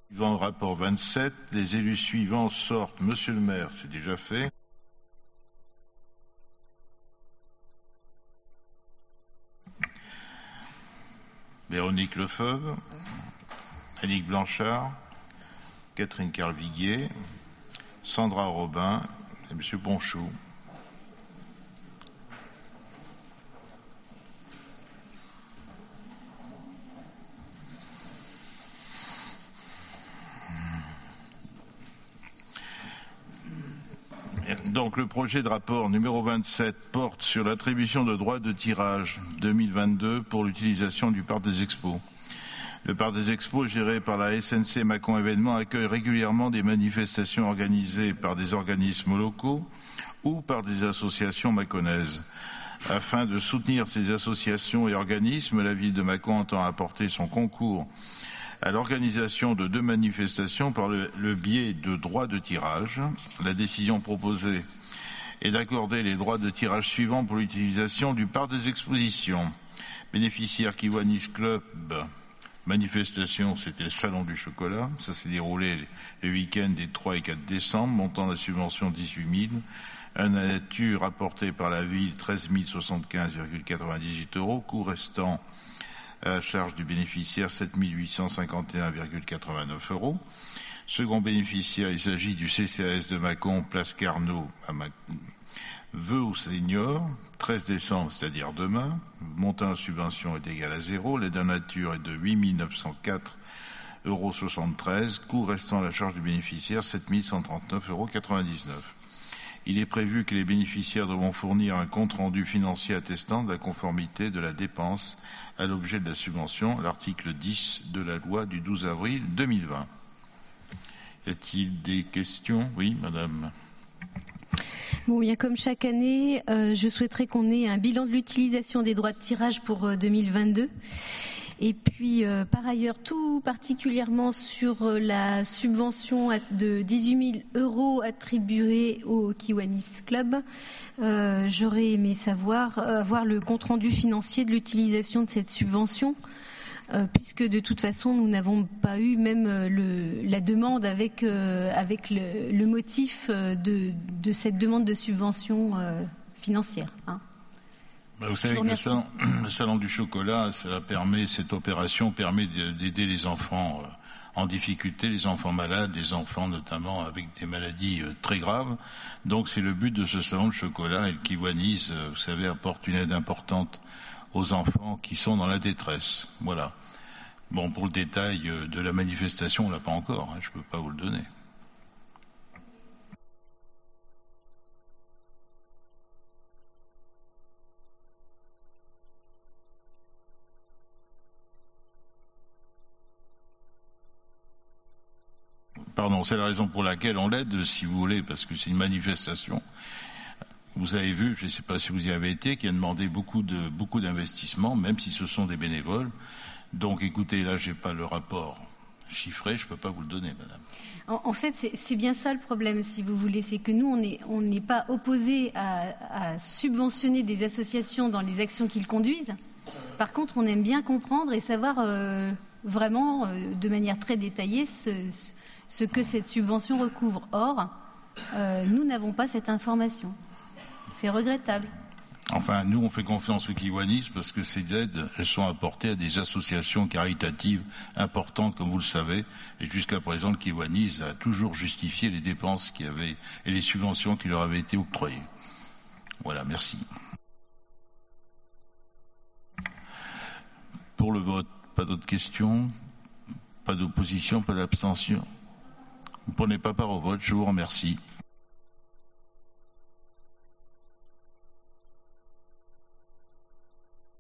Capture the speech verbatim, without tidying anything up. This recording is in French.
Suivant le rapport vingt-sept, les élus suivants sortent. Monsieur le maire, c'est déjà fait. Véronique Lefebvre, Annick Blanchard, Catherine Carviguier, Sandra Robin et Monsieur Bonchou. Donc le projet de rapport numéro vingt-sept porte sur l'attribution de droits de tirage deux mille vingt-deux pour l'utilisation du parc des Expos. Le parc des Expos, géré par la S N C Mâcon Événements, accueille régulièrement des manifestations organisées par des organismes locaux ou par des associations mâconnaises. Afin de soutenir ces associations et organismes, la ville de Mâcon entend apporter son concours à l'organisation de deux manifestations par le, le biais de droits de tirage. La décision proposée est d'accorder les droits de tirage suivants pour l'utilisation du parc des expositions. Bénéficiaire Kiwanis Club, manifestation, c'était le Salon du Chocolat. Ça s'est déroulé les week-ends des trois et quatre décembre, montant la subvention dix-huit mille. Un nature apporté par la ville treize mille soixante-quinze virgule quatre-vingt-dix-huit euros, coût restant à la charge du bénéficiaire sept mille huit cent cinquante et un virgule quatre-vingt-neuf euros. Second bénéficiaire, il s'agit du C C A S de Mâcon, place Carnot, à Mâcon. Vœux aux seniors, treize décembre, c'est-à-dire demain. Montant de subvention est égal à zéro. L'aide en nature est de huit mille neuf cent quatre euros soixante-treize. Coût restant à la charge du bénéficiaire sept mille cent trente-neuf euros quatre-vingt-dix-neuf. Il est prévu que les bénéficiaires devront fournir un compte-rendu financier attestant de la conformité de la dépense à l'objet de la subvention, l'article dix de la loi du douze avril deux mille vingt. Y a-t-il des questions? Oui, madame. Bon, bien comme chaque année, euh, je souhaiterais qu'on ait un bilan de l'utilisation des droits de tirage pour euh, deux mille vingt-deux. Et puis, euh, par ailleurs, tout particulièrement sur euh, la subvention de dix-huit mille euros attribuée au Kiwanis Club, euh, j'aurais aimé savoir, euh, avoir le compte-rendu financier de l'utilisation de cette subvention, euh, puisque de toute façon, nous n'avons pas eu même euh, le, la demande avec, euh, avec le, le motif euh, de, de cette demande de subvention euh, financière. Hein. Vous savez que le salon, le salon du chocolat, cela permet, cette opération permet d'aider les enfants en difficulté, les enfants malades, les enfants notamment avec des maladies très graves. Donc c'est le but de ce salon de chocolat. Et le Kiwanis, vous savez, apporte une aide importante aux enfants qui sont dans la détresse. Voilà. Bon, pour le détail de la manifestation, on l'a pas encore, hein, je peux pas vous le donner. Pardon, c'est la raison pour laquelle on l'aide, si vous voulez, parce que c'est une manifestation. Vous avez vu, je ne sais pas si vous y avez été, qui a demandé beaucoup de beaucoup d'investissements, même si ce sont des bénévoles. Donc, écoutez, là, j'ai pas le rapport chiffré, je peux pas vous le donner, madame. En, en fait, c'est bien ça le problème, si vous voulez, c'est que nous, on n'est on n'est pas opposés à, à subventionner des associations dans les actions qu'ils conduisent. Par contre, on aime bien comprendre et savoir euh, vraiment, euh, de manière très détaillée, ce, ce que cette subvention recouvre. Or, euh, nous n'avons pas cette information. C'est regrettable. Enfin, nous, on fait confiance au Kiwanis parce que ces aides, elles sont apportées à des associations caritatives importantes, comme vous le savez. Et jusqu'à présent, le Kiwanis a toujours justifié les dépenses qui avaient et les subventions qui leur avaient été octroyées. Voilà, merci. Pour le vote, pas d'autres questions, pas d'opposition, pas d'abstention. Vous ne prenez pas part au vote, je vous remercie.